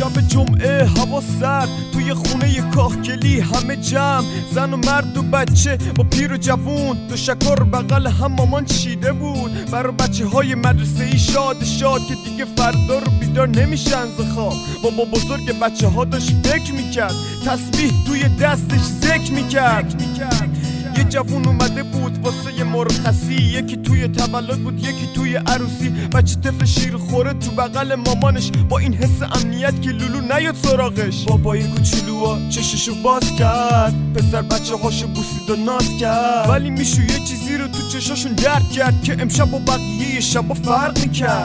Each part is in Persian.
شب جمعه هوا سرد، توی خونه کاهگلی همه جمع، زن و مرد و بچه با پیر و جوون، دو شکر بغل هم مامان چیده بود برای بچه های مدرسه ای شاد شاد که دیگه فردا رو بیدار نمیشن ز خواب. بابا بزرگ بچه ها داشت فکر میکرد، تسبیح توی دستش ذکر میکرد. یه جوون اومده بود واسه یه مرخصی، یکی توی تولد بود یکی توی عروسی. بچه طفل شیر خوره تو بغل مامانش، با این حس امنیت که لولو نیاد سراغش. بابای کوچولوها چششو باز کرد، پسر بچه هاشو بوسید و ناز کرد، ولی میشو یه چیزی رو تو چشاشون درک کرد که امشب و بقیه شبا فرق میکرد.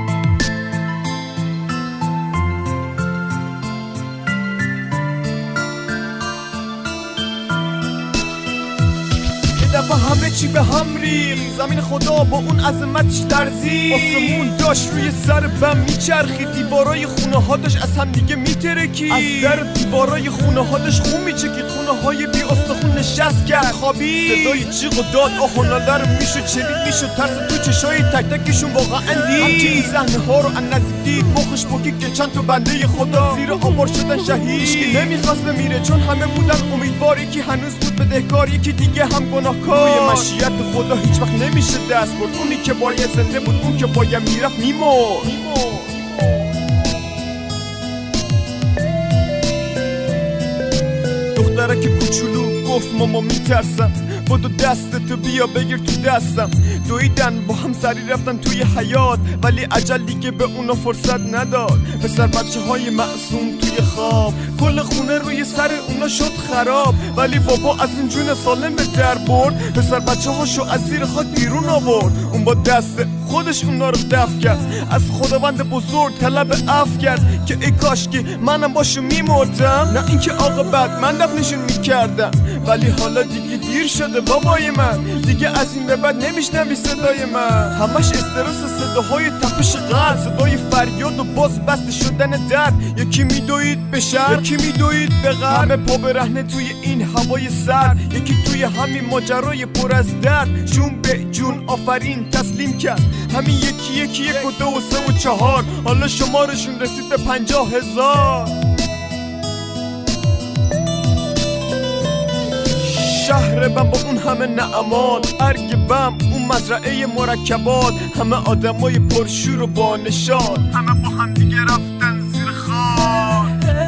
دفعه همه چی به هم ریخت، زمین خدا با اون عظمتش لرزید، آسمون داشت روی سر بم میچرخید، دیوارای خونه ها داشت از هم دیگه میترکید، از در دیوارای خونه ها داشت خون میچکید، خونه های بی استخون نشست کرد خوابید. صدای جیغ و داد آه و ناله رو میشد شنید، میشد ترس تو چشای تک تکشون واقعا دید. که این صحنه ها رو از نزدیک دید، مخش بکید که چند تا بنده خدا زیر آوار شدن شهید. هیچکی نمیخواست بمیره چون همه بودن امیدوار، یکی هنوز بود بدهکار، یکی دیگه هم گناه روی مشیت خدا هیچ وقت نمیشه دست برد، اونی که باید زنده بود اون که باید میرفت میمرد. دختره که کوچولو گفت ماما میترسم، بدو دستتو بیا بگیر تو دستم. دویدن با هم سری رفتن توی حیات، ولی عجل دیگه به اونا فرصت نداد. پسر بچه های معصوم توی خواب، کل خونه روی سر اونا شد خراب، ولی بابا از این جون سالم به در برد، پسر بچه هاشو از زیر خاک بیرون آورد. اون با دست خودش اونا رو دفع کرد، از خداوند بزرگ طلب عفو کرد که ای کاش که منم باشو میمردم، نه اینکه عاقبت من دفنشون میکردم. ولی حالا دیگه دیر شده بابای من، دیگه از این به بعد نمیشنوی صدای من، همش استرس صداهای تپش قلب، صدای فریاد و باز بسته شدن درد. یکی میدوید به شرق یکی میدوید به غرب، همه پا برهنه توی این هوای سرد، یکی توی همین ماجرای پر از درد جون به جون آفرین تسلیم کرد. همین یکی یکی 1 و 2 و 3 و 4، حالا شمارشون رسید به 50,000. شهر بم با اون همه نعمات، ارگ بم اون مزرعه مرکبات، همه آدمای پرشور و با نشاط، همه با هم دیگه رفتن زیر خاک.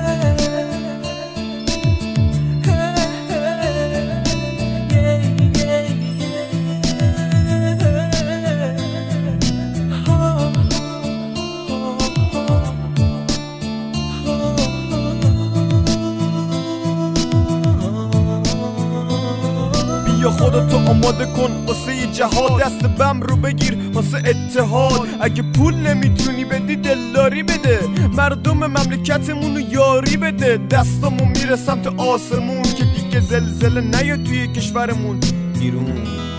یا خودتو آماده کن واسه یه جهاد، دست بم رو بگیر واسه اتحاد. اگه پول نمیتونی بدی دلداری بده، مردم مملکتمونو یاری بده. دستامو میره سمت آسمون که دیگه زلزله نیاد توی کشورمون ایران.